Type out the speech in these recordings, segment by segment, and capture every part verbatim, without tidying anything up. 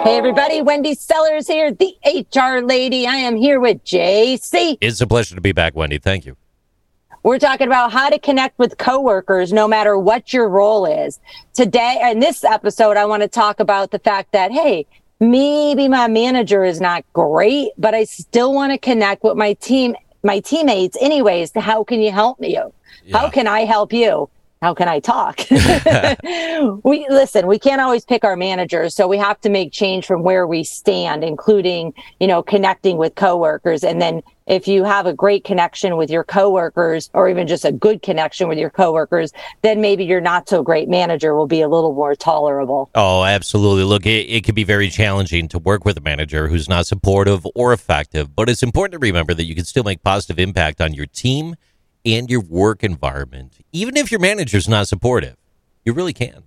Hey, everybody. Wendy Sellers here, the H R lady. I am here with J C. It's a pleasure to be back, Wendy. Thank you. We're talking about how to connect with coworkers no matter what your role is. Today, in this episode, I want to talk about the fact that, hey, maybe my manager is not great, but I still want to connect with my team, my teammates anyways. How can you help me? Yeah. How can I help you? How can I talk? we listen, we can't always pick our managers, so we have to make change from where we stand, including, you know, connecting with coworkers. And then if you have a great connection with your coworkers, or even just a good connection with your coworkers, then maybe your not so great manager will be a little more tolerable. Oh, absolutely. Look, it, it can be very challenging to work with a manager who's not supportive or effective, but it's important to remember that you can still make positive impact on your team and your work environment, even if your manager's not supportive. You really can.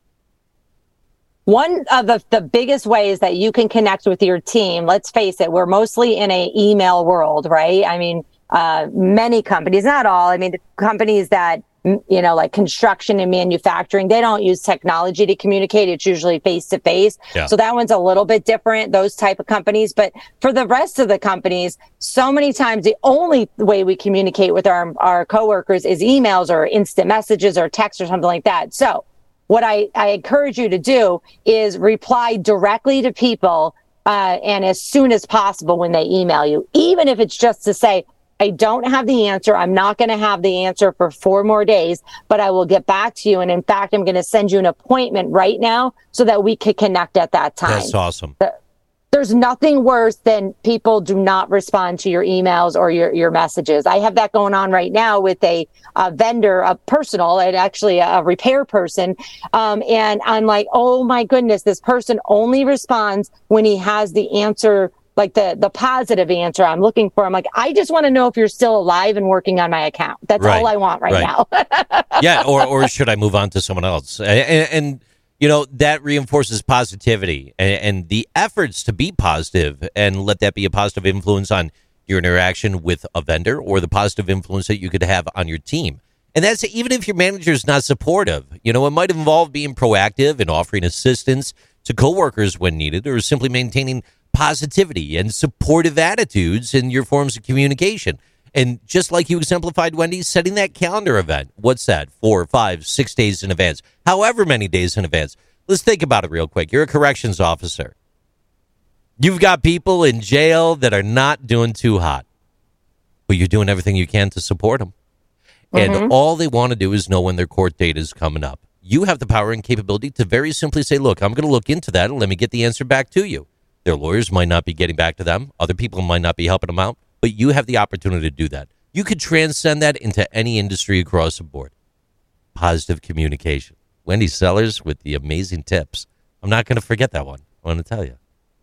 One of the, the biggest ways that you can connect with your team, let's face it, we're mostly in a email world, right? I mean, uh, many companies, not all, I mean, the companies that, you know, like construction and manufacturing, they don't use technology to communicate. It's usually face to face. So that one's a little bit different, those type of companies. But for the rest of the companies, so many times the only way we communicate with our, our coworkers is emails or instant messages or text or something like that. So what I, I encourage you to do is reply directly to people uh, and as soon as possible when they email you, even if it's just to say, I don't have the answer. I'm not going to have the answer for four more days, but I will get back to you. And in fact, I'm going to send you an appointment right now so that we could connect at that time. That's awesome. There's nothing worse than people do not respond to your emails or your, your messages. I have that going on right now with a, a vendor, a personal, and actually a repair person. Um, and I'm like, oh my goodness, this person only responds when he has the answer, like the, the positive answer I'm looking for. I'm like, I just want to know if you're still alive and working on my account. That's right. all I want right, right. now. yeah. Or, or should I move on to someone else? And, and you know, that reinforces positivity and, and the efforts to be positive and let that be a positive influence on your interaction with a vendor or the positive influence that you could have on your team. And that's even if your manager is not supportive. You know, it might involve being proactive and offering assistance to coworkers when needed, or simply maintaining positivity and supportive attitudes in your forms of communication. And just like you exemplified, Wendy, setting that calendar event. What's that? Four, five, six days in advance, however many days in advance. Let's think about it real quick. You're a corrections officer. You've got people in jail that are not doing too hot, but you're doing everything you can to support them. Mm-hmm. And all they want to do is know when their court date is coming up. You have the power and capability to very simply say, look, I'm going to look into that and let me get the answer back to you. Their lawyers might not be getting back to them. Other people might not be helping them out, but you have the opportunity to do that. You could transcend that into any industry across the board. Positive communication. Wendy Sellers with the amazing tips. I'm not going to forget that one. I want to tell you.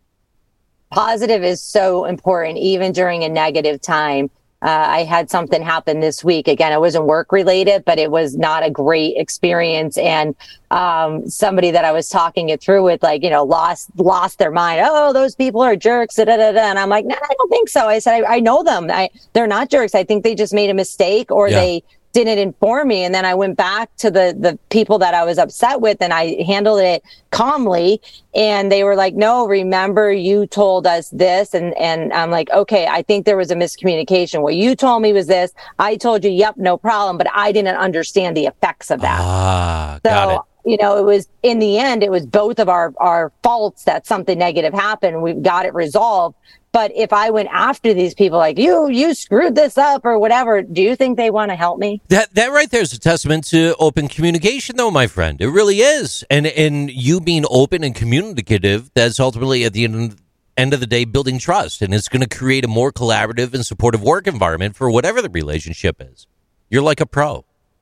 Positive is so important, even during a negative time. Uh, I had something happen this week. Again, it wasn't work related, but it was not a great experience. And um, somebody that I was talking it through with, like, you know, lost lost their mind. Oh, those people are jerks. Da, da, da, da. And I'm like, no, nah, I don't think so. I said, I, I know them. I, they're not jerks. I think they just made a mistake, or yeah. they didn't inform me. And then I went back to the the people that I was upset with, and I handled it calmly. And they were like, no, remember you told us this. And, and I'm like, okay, I think there was a miscommunication. What you told me was this. I told you, yep, no problem. But I didn't understand the effects of that. Ah, so, got it. You know, it was, in the end, it was both of our, our faults that something negative happened. We got it resolved. But if I went after these people like, you, you screwed this up or whatever, do you think they want to help me? That that right there is a testament to open communication, though, my friend. It really is. And and you being open and communicative, that's ultimately, at the end, end of the day, building trust. And it's going to create a more collaborative and supportive work environment for whatever the relationship is. You're like a pro.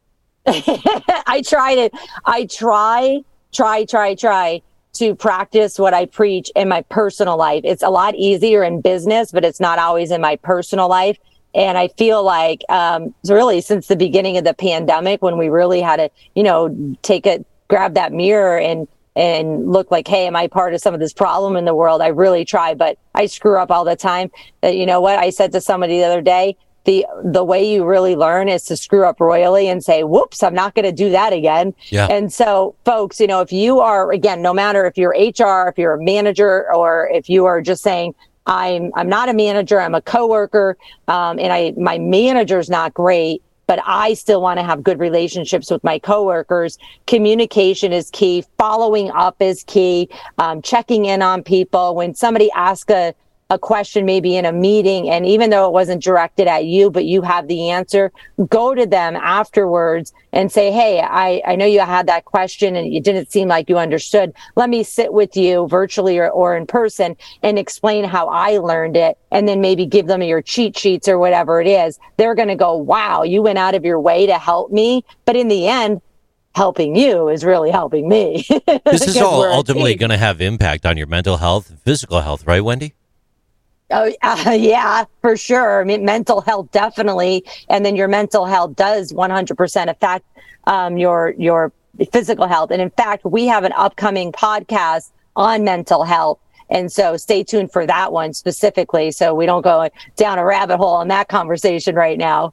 I tried it. I try, try, try, try. to practice what I preach in my personal life. It's a lot easier in business, but it's not always in my personal life. And I feel like um, really since the beginning of the pandemic, when we really had to, you know, take a grab that mirror and and look like, hey, am I part of some of this problem in the world? I really try, but I screw up all the time. Uh, you know what? I said to somebody the other day, the the way you really learn is to screw up royally and say, whoops, I'm not going to do that again. Yeah. And so, folks, you know, if you are, again, no matter if you're H R, if you're a manager, or if you are just saying, I'm I'm not a manager, I'm a coworker, um, and I my manager's not great, but I still want to have good relationships with my coworkers. Communication is key. Following up is key. Um, checking in on people. When somebody asks a, a question, maybe in a meeting, and even though it wasn't directed at you, but you have the answer, go to them afterwards and say, hey, I, I know you had that question and it didn't seem like you understood. Let me sit with you virtually or, or in person and explain how I learned it. And then maybe give them your cheat sheets or whatever it is. They're going to go, wow, you went out of your way to help me. But in the end, helping you is really helping me. This is all ultimately going to have impact on your mental health and physical health, right, Wendy? Oh, uh, yeah, for sure. I mean, mental health, definitely. And then your mental health does one hundred percent affect um, your your physical health. And in fact, we have an upcoming podcast on mental health. And so stay tuned for that one specifically, so we don't go down a rabbit hole in that conversation right now.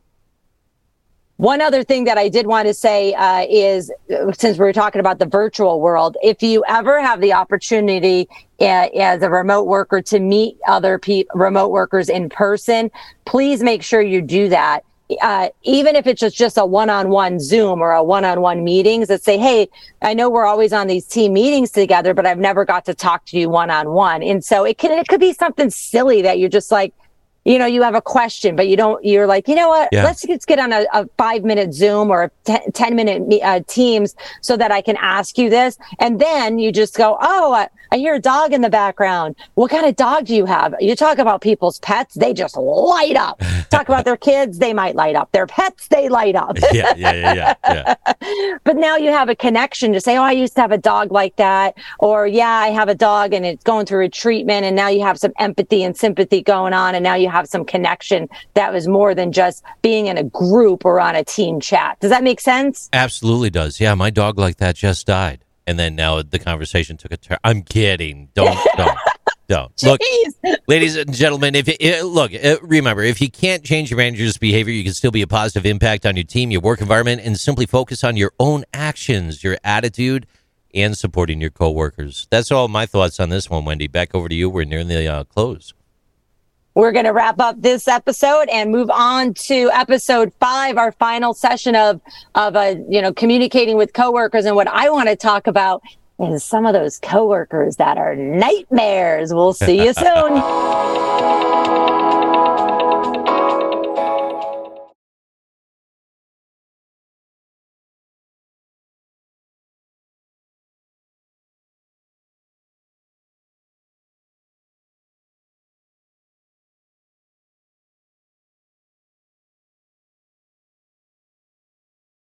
One other thing that I did want to say uh, is, since we were talking about the virtual world, if you ever have the opportunity uh, as a remote worker to meet other pe- remote workers in person, please make sure you do that. Uh, even if it's just, just a one-on-one Zoom or a one-on-one meetings that say, hey, I know we're always on these team meetings together, but I've never got to talk to you one-on-one. And so it can, it could be something silly that you're just like, you know, you have a question, but you don't, you're like, you know what, yeah. let's, let's get on a, a five minute Zoom or a ten, ten minute uh, Teams so that I can ask you this. And then you just go, oh, I, I hear a dog in the background. What kind of dog do you have? You talk about people's pets, they just light up. Talk about their kids, they might light up. Their pets, they light up. yeah, yeah, yeah, yeah, yeah. But now you have a connection to say, oh, I used to have a dog like that. Or, yeah, I have a dog and it's going through a treatment. And now you have some empathy and sympathy going on. And now you have some connection that was more than just being in a group or on a team chat. Does that make sense? Absolutely does. Yeah, my dog like that just died. And then now the conversation took a turn. I'm kidding. Don't, don't, don't. Look, ladies and gentlemen, if you, look, remember, if you can't change your manager's behavior, you can still be a positive impact on your team, your work environment, and simply focus on your own actions, your attitude, and supporting your coworkers. That's all my thoughts on this one, Wendy. Back over to you. We're near the uh, close. We're going to wrap up this episode and move on to episode five, our final session of, of uh, you know, communicating with coworkers. And what I want to talk about is some of those coworkers that are nightmares. We'll see you soon.